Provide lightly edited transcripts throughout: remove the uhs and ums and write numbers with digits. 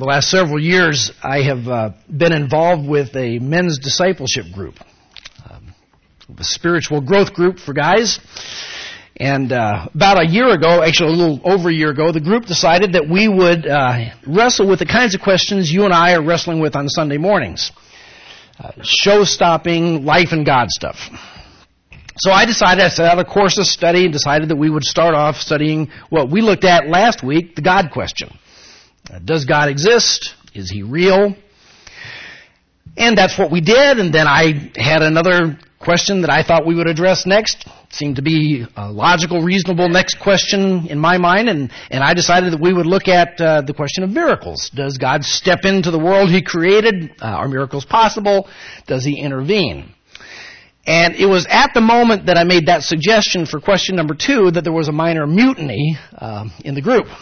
the last several years, I have been involved with a men's discipleship group, a spiritual growth group for guys. And about a year ago, actually a little over a year ago, the group decided that we would wrestle with the kinds of questions you and I are wrestling with on Sunday mornings. Show-stopping, life and God stuff. So I set out a course of study and decided that we would start off studying what we looked at last week, the God question. Does God exist? Is He real? And that's what we did, and then I had another question that I thought we would address next. It seemed to be a logical, reasonable next question in my mind, and I decided that we would look at the question of miracles. Does God step into the world He created? Are miracles possible? Does He intervene? And it was at the moment that I made that suggestion for question number 2 that there was a minor mutiny in the group.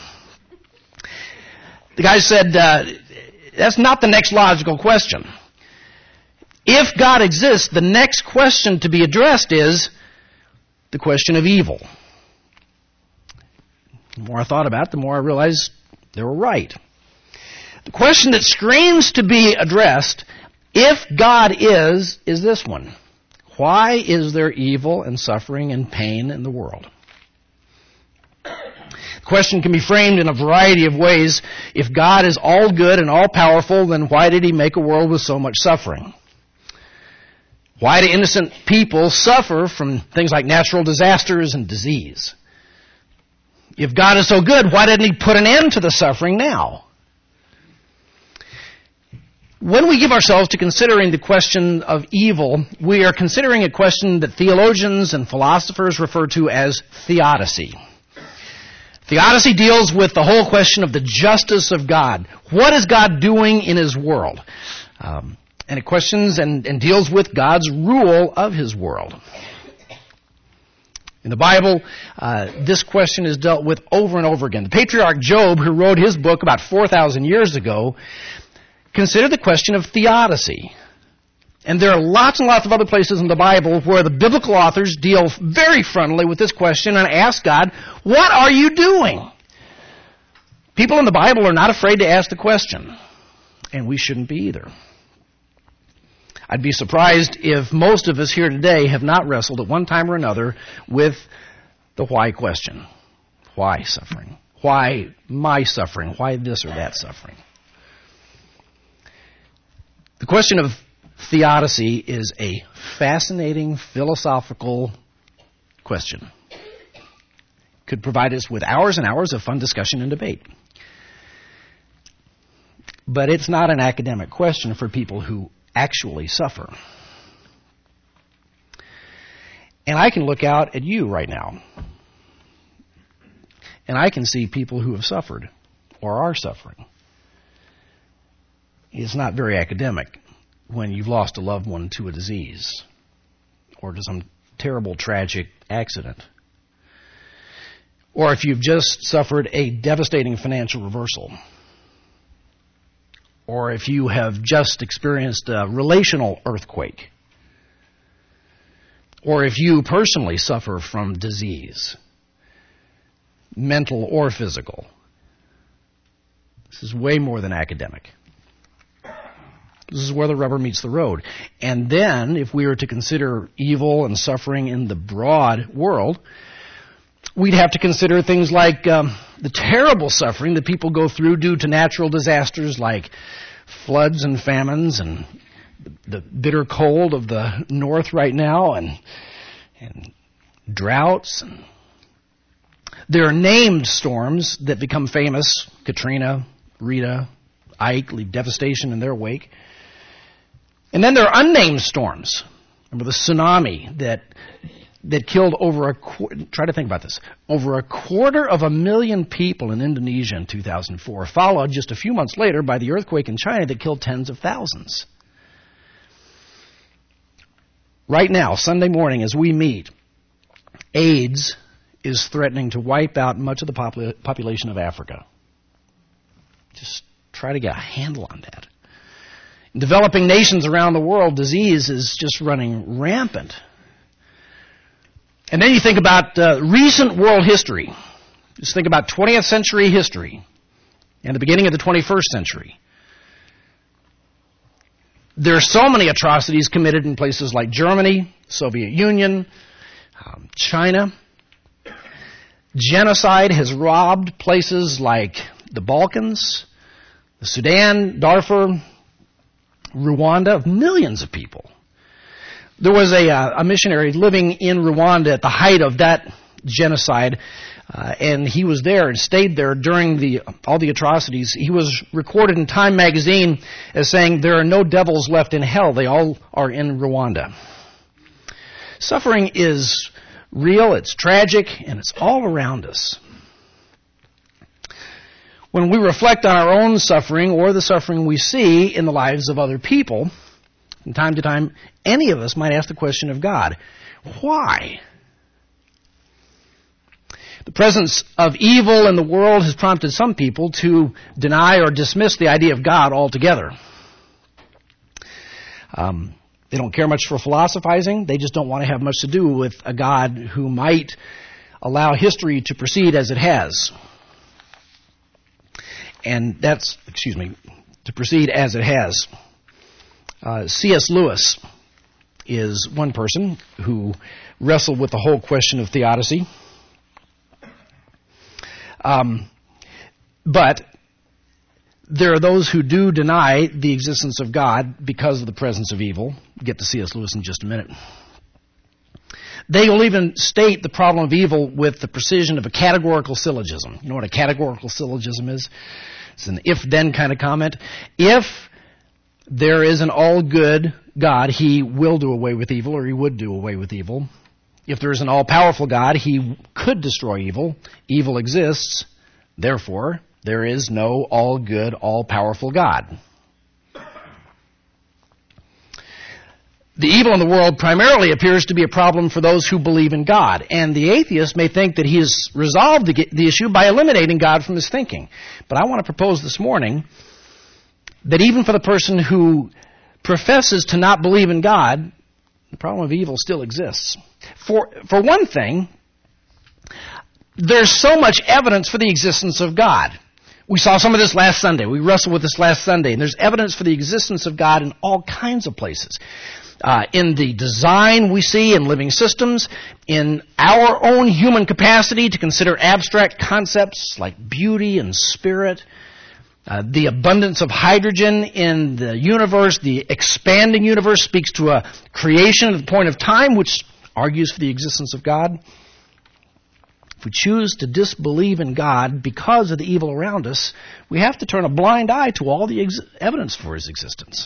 The guy said, that's not the next logical question. If God exists, the next question to be addressed is the question of evil. The more I thought about it, the more I realized they were right. The question that screams to be addressed, if God is this one. Why is there evil and suffering and pain in the world? The question can be framed in a variety of ways. If God is all good and all powerful, then why did He make a world with so much suffering? Why do innocent people suffer from things like natural disasters and disease? If God is so good, why didn't He put an end to the suffering now? When we give ourselves to considering the question of evil, we are considering a question that theologians and philosophers refer to as theodicy. Theodicy deals with the whole question of the justice of God. What is God doing in His world? And it questions and deals with God's rule of His world. In the Bible, this question is dealt with over and over again. The patriarch Job, who wrote his book about 4,000 years ago, considered the question of theodicy. And there are lots and lots of other places in the Bible where the biblical authors deal very frontally with this question and ask God, what are you doing? People in the Bible are not afraid to ask the question, and we shouldn't be either. I'd be surprised if most of us here today have not wrestled at one time or another with the why question. Why suffering? Why my suffering? Why this or that suffering? The question of theodicy is a fascinating philosophical question. Could provide us with hours and hours of fun discussion and debate. But it's not an academic question for people who actually suffer. And I can look out at you right now, and I can see people who have suffered or are suffering. It's not very academic when you've lost a loved one to a disease or to some terrible, tragic accident. Or if you've just suffered a devastating financial reversal. Or if you have just experienced a relational earthquake. Or if you personally suffer from disease, mental or physical. This is way more than academic. This is where the rubber meets the road. And then, if we were to consider evil and suffering in the broad world, we'd have to consider things like the terrible suffering that people go through due to natural disasters like floods and famines and the bitter cold of the north right now and droughts. There are named storms that become famous. Katrina, Rita, Ike leave devastation in their wake. And then there are unnamed storms. Remember the tsunami that killed try to think about this, over 250,000 people in Indonesia in 2004, followed just a few months later by the earthquake in China that killed tens of thousands. Right now, Sunday morning as we meet, AIDS is threatening to wipe out much of the population of Africa. Just try to get a handle on that. In developing nations around the world, disease is just running rampant. And then you think about recent world history. Just think about 20th century history. and the beginning of the 21st century. There are so many atrocities committed in places like Germany, Soviet Union, China. Genocide has robbed places like the Balkans, the Sudan, Darfur, Rwanda of millions of people. There was a missionary living in Rwanda at the height of that genocide, and he was there and stayed there during all the atrocities. He was recorded in Time magazine as saying, "There are no devils left in hell. They all are in Rwanda." Suffering is real, it's tragic, and it's all around us. When we reflect on our own suffering or the suffering we see in the lives of other people, from time to time, any of us might ask the question of God, why? The presence of evil in the world has prompted some people to deny or dismiss the idea of God altogether. They don't care much for philosophizing. They just don't want to have much to do with a God who might allow history to proceed as it has. And that's, to proceed as it has. C.S. Lewis is one person who wrestled with the whole question of theodicy. But there are those who do deny the existence of God because of the presence of evil. We'll get to C.S. Lewis in just a minute. They will even state the problem of evil with the precision of a categorical syllogism. You know what a categorical syllogism is? It's an if-then kind of comment. If there is an all-good God, He will do away with evil, or He would do away with evil. If there is an all-powerful God, He could destroy evil. Evil exists. Therefore, there is no all-good, all-powerful God. The evil in the world primarily appears to be a problem for those who believe in God. And the atheist may think that he has resolved the issue by eliminating God from his thinking. But I want to propose this morning that even for the person who professes to not believe in God, the problem of evil still exists. For one thing, there's so much evidence for the existence of God. We saw some of this last Sunday. We wrestled with this last Sunday. And there's evidence for the existence of God in all kinds of places. In the design we see in living systems, in our own human capacity to consider abstract concepts like beauty and spirit, the abundance of hydrogen in the universe, the expanding universe speaks to a creation at the point of time, which argues for the existence of God. If we choose to disbelieve in God because of the evil around us, we have to turn a blind eye to all the evidence for His existence.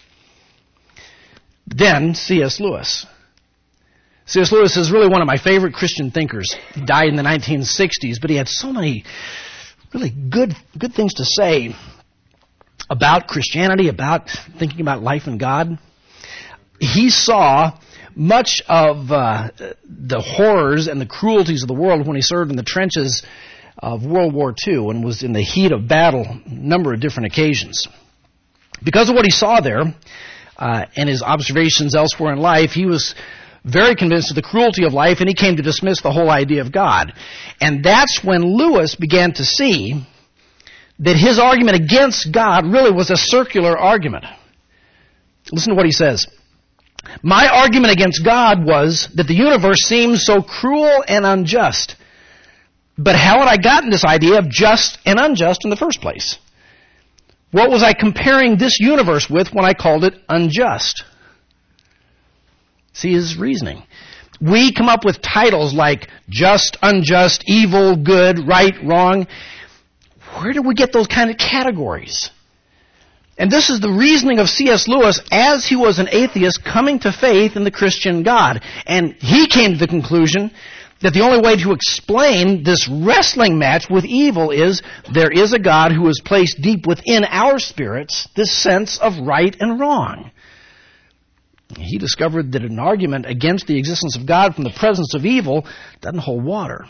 Then, C.S. Lewis. C.S. Lewis is really one of my favorite Christian thinkers. He died in the 1960s, but he had so many really good things to say about Christianity, about thinking about life and God. He saw much of the horrors and the cruelties of the world when he served in the trenches of World War II and was in the heat of battle a number of different occasions. Because of what he saw there and his observations elsewhere in life, he was very convinced of the cruelty of life, and he came to dismiss the whole idea of God. And that's when Lewis began to see that his argument against God really was a circular argument. Listen to what he says. My argument against God was that the universe seems so cruel and unjust. But how had I gotten this idea of just and unjust in the first place? What was I comparing this universe with when I called it unjust? See his reasoning. We come up with titles like just, unjust, evil, good, right, wrong. Where do we get those kind of categories? And this is the reasoning of C.S. Lewis as he was an atheist coming to faith in the Christian God. And he came to the conclusion that the only way to explain this wrestling match with evil is there is a God who has placed deep within our spirits this sense of right and wrong. He discovered that an argument against the existence of God from the presence of evil doesn't hold water.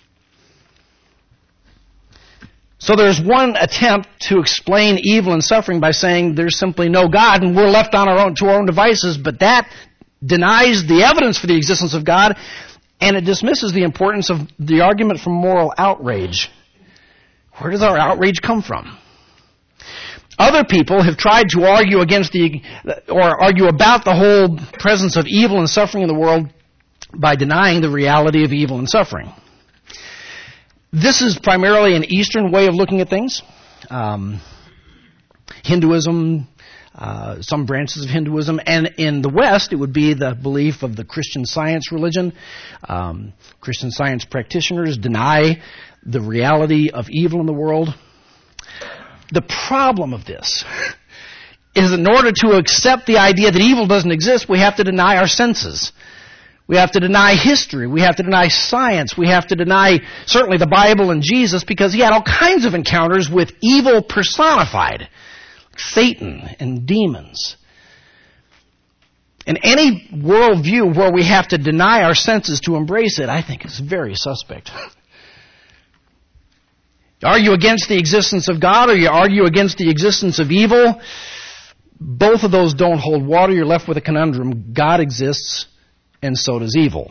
So there's one attempt to explain evil and suffering by saying there's simply no God and we're left on to our own devices, but that denies the evidence for the existence of God, and it dismisses the importance of the argument from moral outrage. Where does our outrage come from? Other people have tried to argue argue about the whole presence of evil and suffering in the world by denying the reality of evil and suffering. This is primarily an Eastern way of looking at things. Hinduism, some branches of Hinduism, and in the West it would be the belief of the Christian Science religion. Christian Science practitioners deny the reality of evil in the world. The problem of this is in order to accept the idea that evil doesn't exist, we have to deny our senses. We have to deny history. We have to deny science. We have to deny certainly the Bible and Jesus, because he had all kinds of encounters with evil personified. Satan and demons. And any worldview where we have to deny our senses to embrace it, I think is very suspect. You argue against the existence of God or you argue against the existence of evil, both of those don't hold water. You're left with a conundrum. God exists, and so does evil.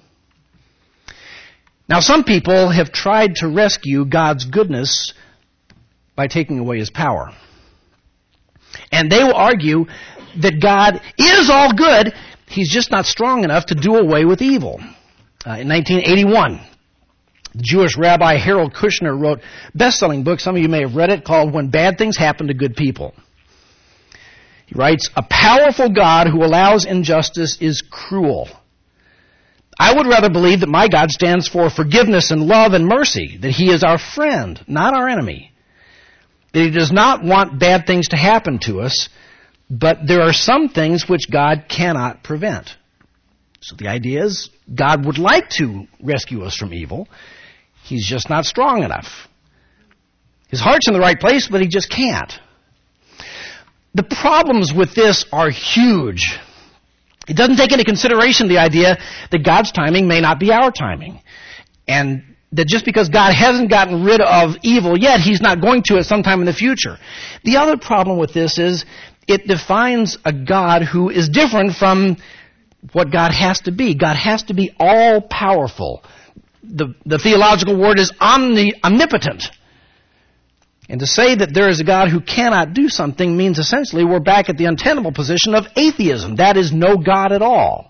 Now, some people have tried to rescue God's goodness by taking away his power. And they will argue that God is all good, he's just not strong enough to do away with evil. In 1981, the Jewish rabbi Harold Kushner wrote a best-selling book, some of you may have read it, called When Bad Things Happen to Good People. He writes, "A powerful God who allows injustice is cruel. I would rather believe that my God stands for forgiveness and love and mercy, that he is our friend, not our enemy. That he does not want bad things to happen to us, but there are some things which God cannot prevent." So the idea is God would like to rescue us from evil. He's just not strong enough. His heart's in the right place, but he just can't. The problems with this are huge. It doesn't take into consideration the idea that God's timing may not be our timing. And that just because God hasn't gotten rid of evil yet, he's not going to at some time in the future. The other problem with this is it defines a God who is different from what God has to be. God has to be all-powerful. The theological word is omnipotent. And to say that there is a God who cannot do something means essentially we're back at the untenable position of atheism. That is no God at all.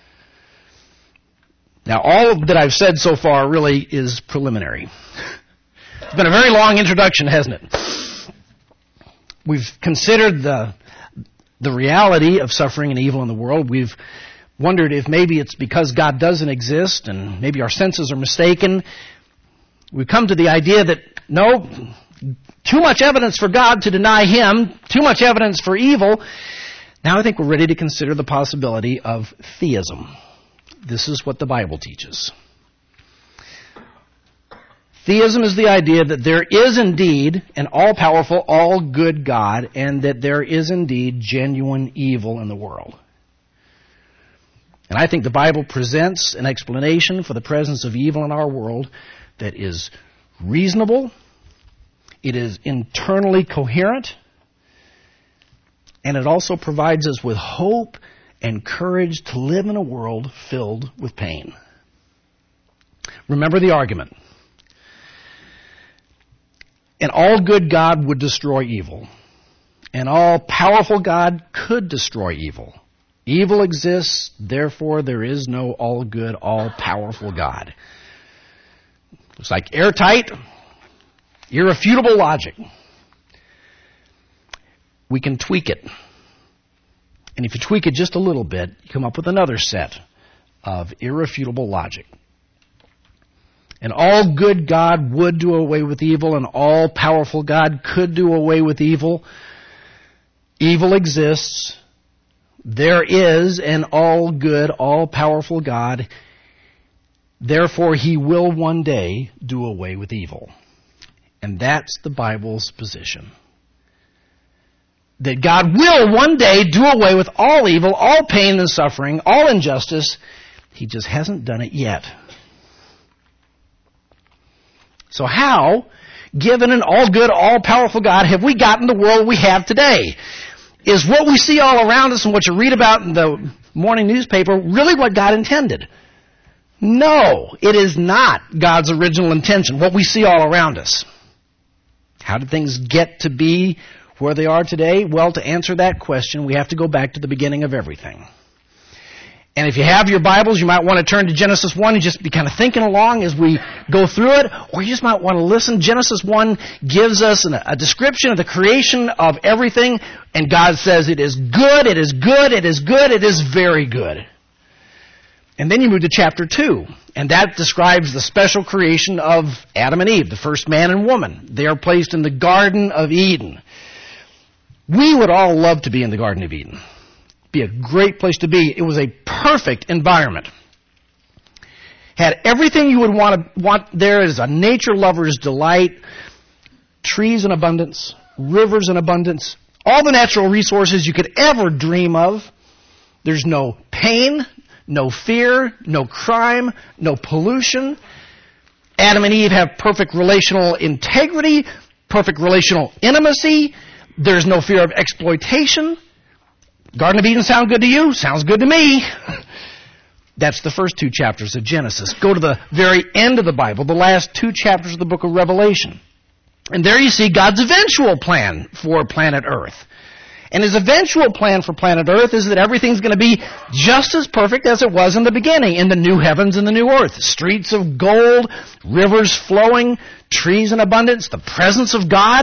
Now, all that I've said so far really is preliminary. It's been a very long introduction, hasn't it? We've considered the reality of suffering and evil in the world. We've wondered if maybe it's because God doesn't exist and maybe our senses are mistaken. We've come to the idea that, no, too much evidence for God to deny him, too much evidence for evil. Now I think we're ready to consider the possibility of theism. This is what the Bible teaches. Theism is the idea that there is indeed an all-powerful, all-good God, and that there is indeed genuine evil in the world. And I think the Bible presents an explanation for the presence of evil in our world that is reasonable, it is internally coherent, and it also provides us with hope and courage to live in a world filled with pain. Remember the argument. An all-good God would destroy evil. An all-powerful God could destroy evil. Evil exists, therefore there is no all-good, all-powerful God. Looks like airtight, irrefutable logic. We can tweak it. And if you tweak it just a little bit, you come up with another set of irrefutable logic. An all-good God would do away with evil. An all-powerful God could do away with evil. Evil exists. There is an all-good, all-powerful God. Therefore, he will one day do away with evil. And that's the Bible's position. That God will one day do away with all evil, all pain and suffering, all injustice. He just hasn't done it yet. So how, given an all-good, all-powerful God, have we gotten the world we have today? Is what we see all around us and what you read about in the morning newspaper really what God intended? No, it is not God's original intention, what we see all around us. How did things get to be where they are today? Well, to answer that question, we have to go back to the beginning of everything. And if you have your Bibles, you might want to turn to Genesis 1 and just be kind of thinking along as we go through it, or you just might want to listen. Genesis 1 gives us a description of the creation of everything, and God says it is good, it is good, it is good, it is very good. And then you move to chapter 2, and that describes the special creation of Adam and Eve, the first man and woman. They are placed in the Garden of Eden. We would all love to be in the Garden of Eden. Be a great place to be. It was a perfect environment. Had everything you would want there as a nature lover's delight. Trees in abundance, rivers in abundance, all the natural resources you could ever dream of. There's no pain, no fear, no crime, no pollution. Adam and Eve have perfect relational integrity, perfect relational intimacy. There's no fear of exploitation. Garden of Eden sound good to you? Sounds good to me. That's the first 2 chapters of Genesis. Go to the very end of the Bible, the last 2 chapters of the book of Revelation. And there you see God's eventual plan for planet Earth. And his eventual plan for planet Earth is that everything's going to be just as perfect as it was in the beginning, in the new heavens and the new earth. Streets of gold, rivers flowing, trees in abundance, the presence of God.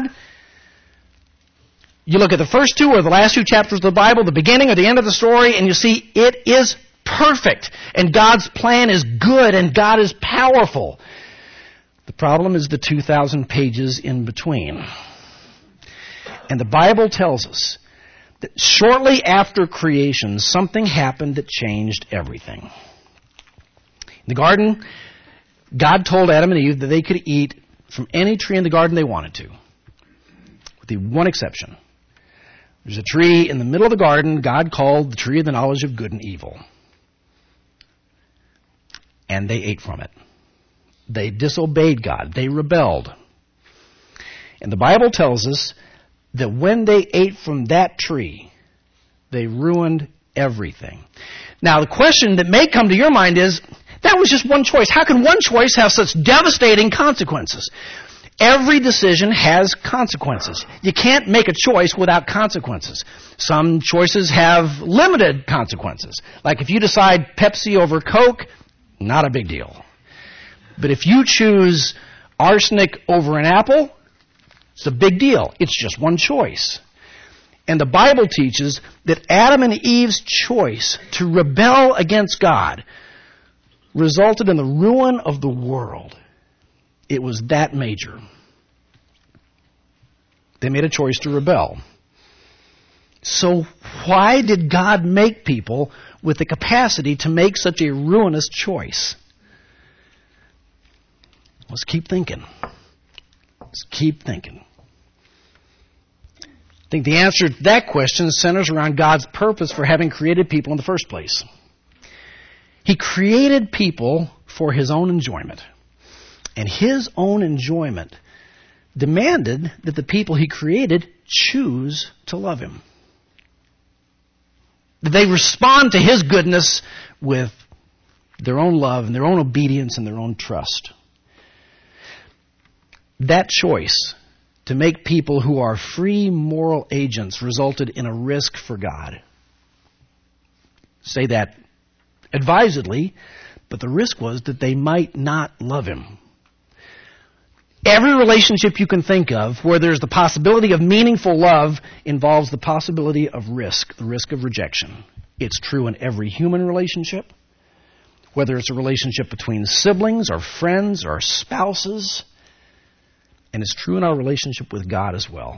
You look at the first 2 or the last 2 chapters of the Bible, the beginning or the end of the story, and you see it is perfect. And God's plan is good and God is powerful. The problem is the 2,000 pages in between. And the Bible tells us that shortly after creation, something happened that changed everything. In the garden, God told Adam and Eve that they could eat from any tree in the garden they wanted to, with the one exception. There's a tree in the middle of the garden God called the tree of the knowledge of good and evil. And they ate from it. They disobeyed God. They rebelled. And the Bible tells us that when they ate from that tree, they ruined everything. Now, the question that may come to your mind is, that was just one choice. How can one choice have such devastating consequences? Every decision has consequences. You can't make a choice without consequences. Some choices have limited consequences. Like if you decide Pepsi over Coke, not a big deal. But if you choose arsenic over an apple, it's a big deal. It's just one choice. And the Bible teaches that Adam and Eve's choice to rebel against God resulted in the ruin of the world. It was that major. They made a choice to rebel. So why did God make people with the capacity to make such a ruinous choice? Let's keep thinking. Let's keep thinking. I think the answer to that question centers around God's purpose for having created people in the first place. He created people for his own enjoyment. And his own enjoyment demanded that the people he created choose to love him. That they respond to his goodness with their own love and their own obedience and their own trust. That choice to make people who are free moral agents resulted in a risk for God. Say that advisedly, but the risk was that they might not love him. Every relationship you can think of where there's the possibility of meaningful love involves the possibility of risk, the risk of rejection. It's true in every human relationship, whether it's a relationship between siblings or friends or spouses, and it's true in our relationship with God as well.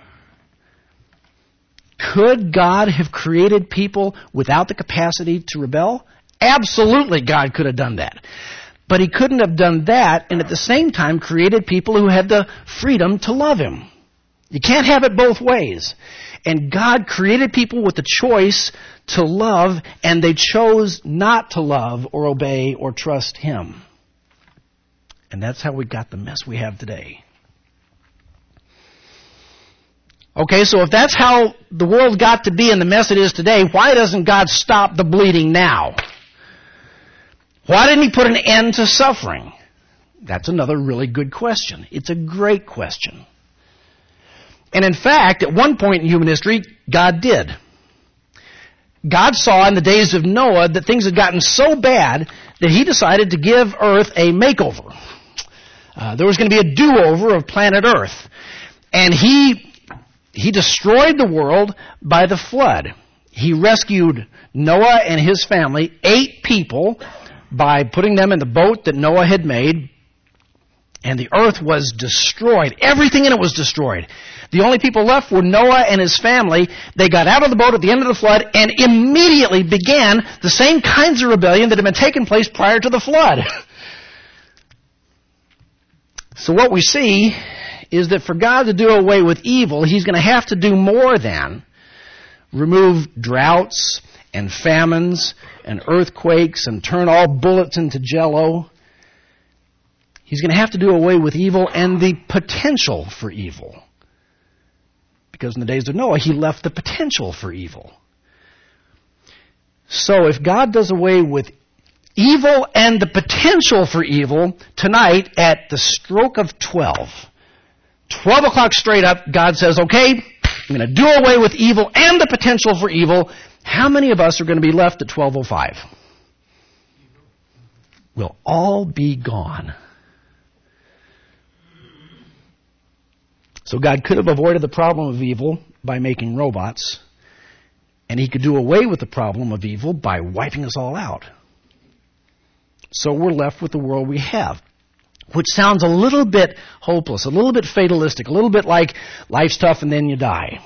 Could God have created people without the capacity to rebel? Absolutely, God could have done that. But he couldn't have done that and at the same time created people who had the freedom to love him. You can't have it both ways. And God created people with the choice to love, and they chose not to love or obey or trust him. And that's how we got the mess we have today. Okay, so if that's how the world got to be in the mess it is today, why doesn't God stop the bleeding now? Why didn't he put an end to suffering? That's another really good question. It's a great question. And in fact, at one point in human history, God did. God saw in the days of Noah that things had gotten so bad that he decided to give Earth a makeover. There was going to be a do-over of planet Earth. And he destroyed the world by the flood. He rescued Noah and his family, 8 people, by putting them in the boat that Noah had made. And the earth was destroyed. Everything in it was destroyed. The only people left were Noah and his family. They got out of the boat at the end of the flood and immediately began the same kinds of rebellion that had been taking place prior to the flood. So what we see is that for God to do away with evil, He's going to have to do more than remove droughts and famines and earthquakes and turn all bullets into jello. He's going to have to do away with evil and the potential for evil. Because in the days of Noah, he left the potential for evil. So if God does away with evil and the potential for evil tonight at the stroke of 12 o'clock straight up, God says, okay, I'm going to do away with evil and the potential for evil. How many of us are going to be left at 12:05? We'll all be gone. So God could have avoided the problem of evil by making robots, and He could do away with the problem of evil by wiping us all out. So we're left with the world we have, which sounds a little bit hopeless, a little bit fatalistic, a little bit like life's tough and then you die.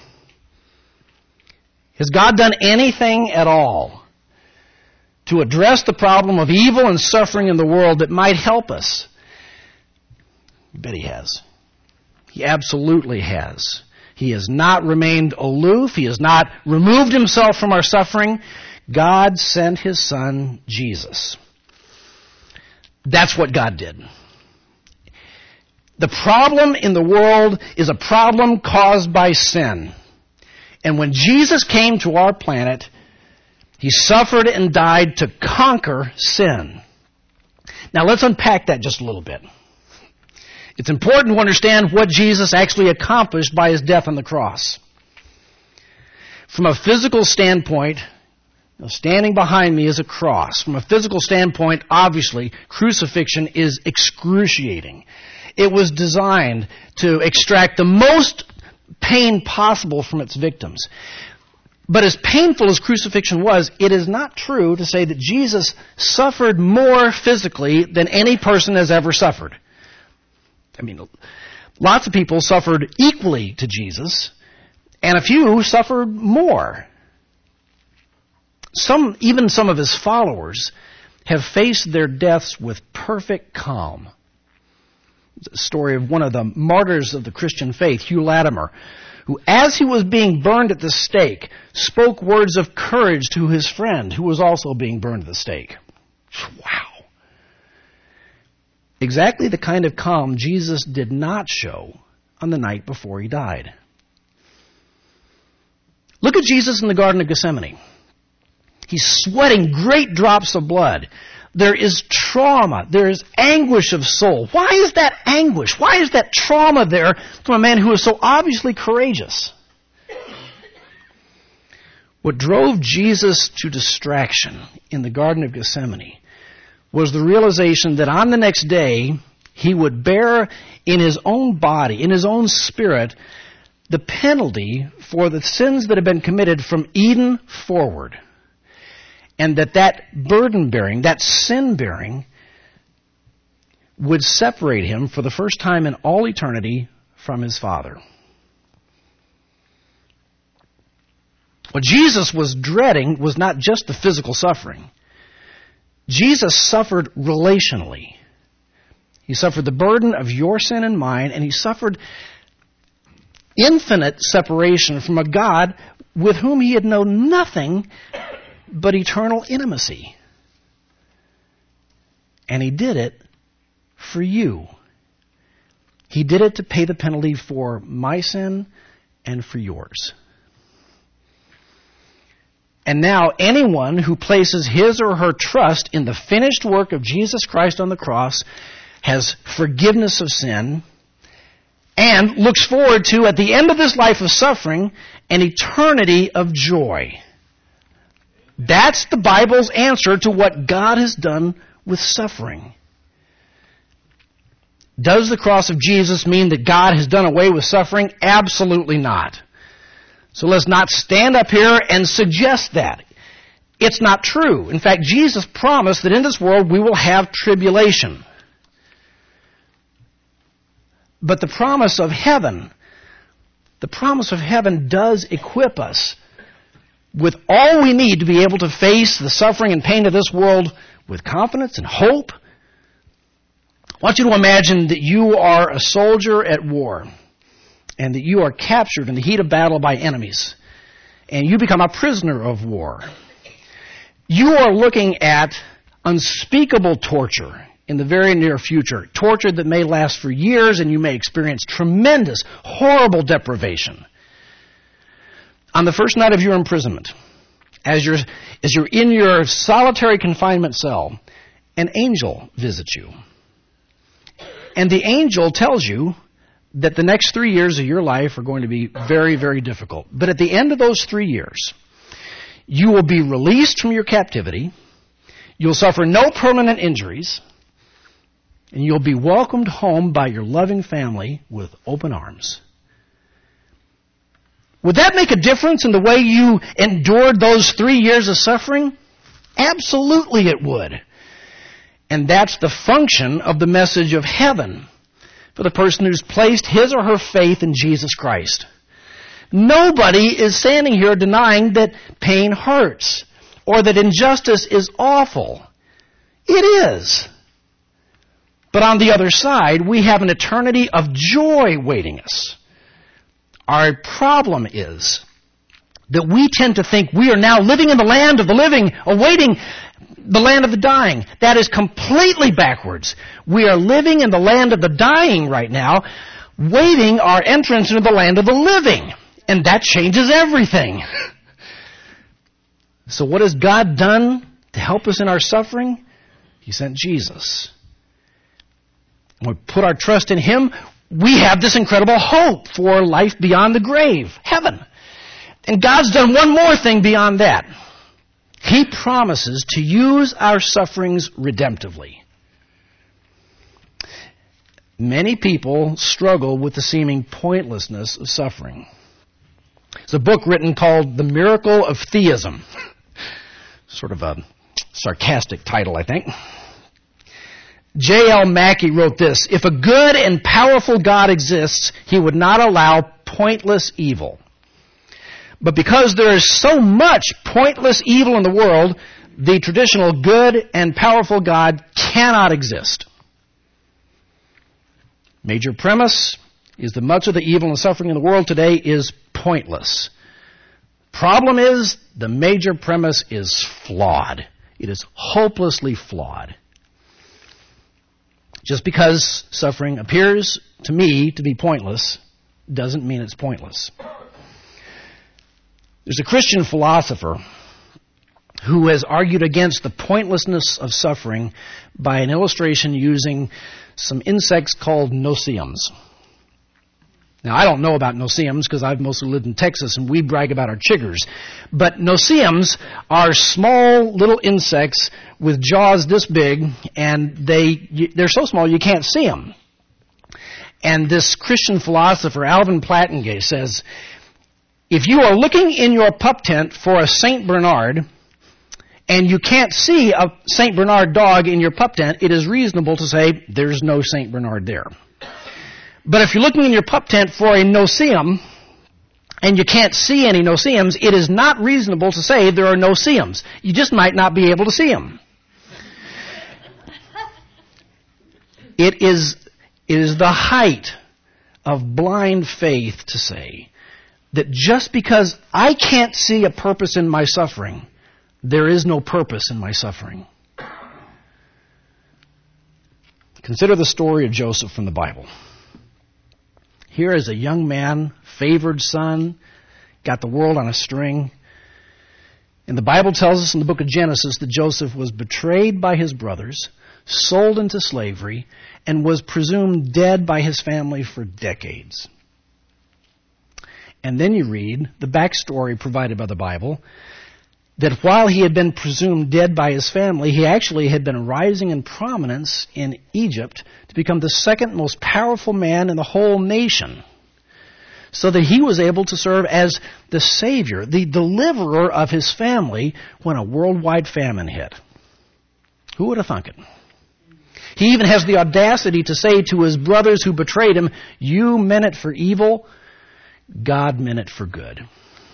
Has God done anything at all to address the problem of evil and suffering in the world that might help us? I bet He has. He absolutely has. He has not remained aloof. He has not removed Himself from our suffering. God sent His Son, Jesus. That's what God did. The problem in the world is a problem caused by sin. And when Jesus came to our planet, He suffered and died to conquer sin. Now let's unpack that just a little bit. It's important to understand what Jesus actually accomplished by His death on the cross. From a physical standpoint, standing behind me is a cross. From a physical standpoint, obviously, crucifixion is excruciating. It was designed to extract the most pain possible from its victims. But as painful as crucifixion was, it is not true to say that Jesus suffered more physically than any person has ever suffered. I mean, lots of people suffered equally to Jesus, and a few suffered more. Even some of His followers have faced their deaths with perfect calm. It's a story of one of the martyrs of the Christian faith, Hugh Latimer, who, as he was being burned at the stake, spoke words of courage to his friend who was also being burned at the stake. Wow. Exactly the kind of calm Jesus did not show on the night before He died. Look at Jesus in the Garden of Gethsemane. He's sweating great drops of blood. There is trauma. There is anguish of soul. Why is that anguish? Why is that trauma there from a man who is so obviously courageous? What drove Jesus to distraction in the Garden of Gethsemane was the realization that on the next day, He would bear in His own body, in His own spirit, the penalty for the sins that have been committed from Eden forward. And that burden-bearing, that sin-bearing, would separate Him for the first time in all eternity from His Father. What Jesus was dreading was not just the physical suffering. Jesus suffered relationally. He suffered the burden of your sin and mine, and He suffered infinite separation from a God with whom He had known nothing but eternal intimacy. And He did it for you. He did it to pay the penalty for my sin and for yours. And now anyone who places his or her trust in the finished work of Jesus Christ on the cross has forgiveness of sin and looks forward to, at the end of this life of suffering, an eternity of joy. That's the Bible's answer to what God has done with suffering. Does the cross of Jesus mean that God has done away with suffering? Absolutely not. So let's not stand up here and suggest that. It's not true. In fact, Jesus promised that in this world we will have tribulation. But the promise of heaven does equip us with all we need to be able to face the suffering and pain of this world with confidence and hope. I want you to imagine that you are a soldier at war and that you are captured in the heat of battle by enemies and you become a prisoner of war. You are looking at unspeakable torture in the very near future, torture that may last for years, and you may experience tremendous, horrible deprivation. On the first night of your imprisonment, as you're in your solitary confinement cell, an angel visits you. And the angel tells you that the next 3 years of your life are going to be very, very difficult. But at the end of those 3 years, you will be released from your captivity, you'll suffer no permanent injuries, and you'll be welcomed home by your loving family with open arms. Would that make a difference in the way you endured those 3 years of suffering? Absolutely it would. And that's the function of the message of heaven for the person who's placed his or her faith in Jesus Christ. Nobody is standing here denying that pain hurts or that injustice is awful. It is. But on the other side, we have an eternity of joy waiting us. Our problem is that we tend to think we are now living in the land of the living, awaiting the land of the dying. That is completely backwards. We are living in the land of the dying right now, waiting our entrance into the land of the living. And that changes everything. So what has God done to help us in our suffering? He sent Jesus. When we put our trust in Him, we have this incredible hope for life beyond the grave, heaven. And God's done one more thing beyond that. He promises to use our sufferings redemptively. Many people struggle with the seeming pointlessness of suffering. There's a book written called The Miracle of Theism. Sort of a sarcastic title, I think. J.L. Mackie wrote this: if a good and powerful God exists, He would not allow pointless evil. But because there is so much pointless evil in the world, the traditional good and powerful God cannot exist. Major premise is that much of the evil and suffering in the world today is pointless. Problem is, the major premise is flawed. It is hopelessly flawed. Just because suffering appears to me to be pointless doesn't mean it's pointless. There's a Christian philosopher who has argued against the pointlessness of suffering by an illustration using some insects called no-see-ums. Now, I don't know about no-see-ums because I've mostly lived in Texas and we brag about our chiggers. But no-see-ums are small little insects with jaws this big, and they're so small you can't see them. And this Christian philosopher, Alvin Plantinga, says, if you are looking in your pup tent for a St. Bernard and you can't see a St. Bernard dog in your pup tent, it is reasonable to say there's no St. Bernard there. But if you're looking in your pup tent for a no-see-um and you can't see any no-see-ums, it is not reasonable to say there are no-see-ums. You just might not be able to see them. It is the height of blind faith to say that just because I can't see a purpose in my suffering, there is no purpose in my suffering. Consider the story of Joseph from the Bible. Here is a young man, favored son, got the world on a string. And the Bible tells us in the book of Genesis that Joseph was betrayed by his brothers, sold into slavery, and was presumed dead by his family for decades. And then you read the backstory provided by the Bible, that while he had been presumed dead by his family, he actually had been rising in prominence in Egypt to become the second most powerful man in the whole nation, so that he was able to serve as the savior, the deliverer of his family when a worldwide famine hit. Who would have thunk it? He even has the audacity to say to his brothers who betrayed him, "You meant it for evil, God meant it for good."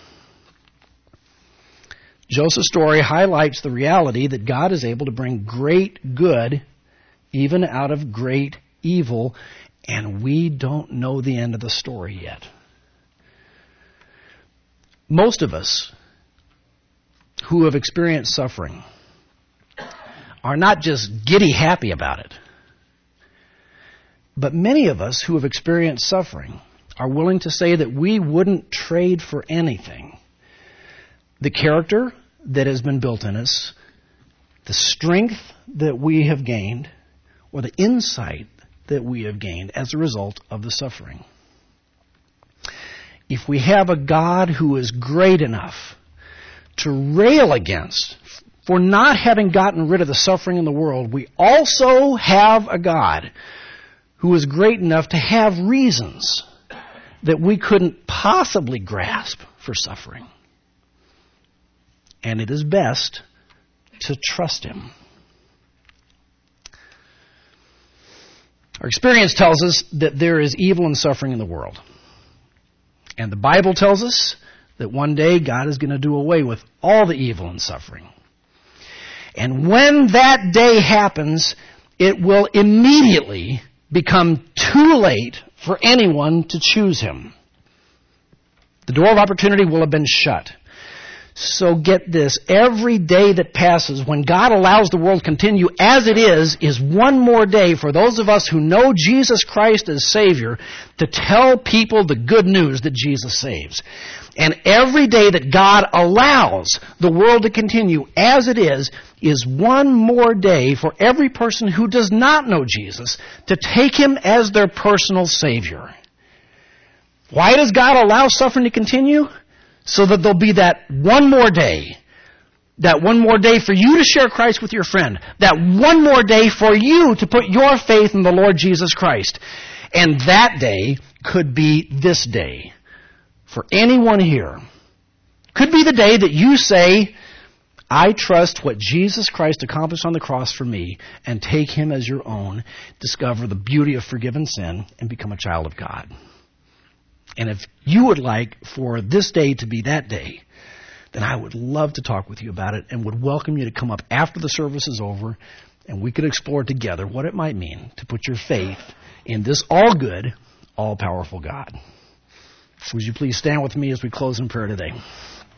Joseph's story highlights the reality that God is able to bring great good even out of great evil, and we don't know the end of the story yet. Most of us who have experienced suffering are not just giddy happy about it, but many of us who have experienced suffering are willing to say that we wouldn't trade for anything the character that has been built in us, the strength that we have gained, or the insight that we have gained as a result of the suffering. If we have a God who is great enough to rail against for not having gotten rid of the suffering in the world, we also have a God who is great enough to have reasons that we couldn't possibly grasp for suffering. And it is best to trust him. Our experience tells us that there is evil and suffering in the world. And the Bible tells us that one day God is going to do away with all the evil and suffering. And when that day happens, it will immediately become too late for anyone to choose him. The door of opportunity will have been shut. So get this, every day that passes when God allows the world to continue as it is one more day for those of us who know Jesus Christ as Savior to tell people the good news that Jesus saves. And every day that God allows the world to continue as it is one more day for every person who does not know Jesus to take him as their personal Savior. Why does God allow suffering to continue? So that there'll be that one more day for you to share Christ with your friend, that one more day for you to put your faith in the Lord Jesus Christ. And that day could be this day for anyone here. Could be the day that you say, I trust what Jesus Christ accomplished on the cross for me and take him as your own, discover the beauty of forgiven sin, and become a child of God. And if you would like for this day to be that day, then I would love to talk with you about it and would welcome you to come up after the service is over and we could explore together what it might mean to put your faith in this all-good, all-powerful God. Would you please stand with me as we close in prayer today?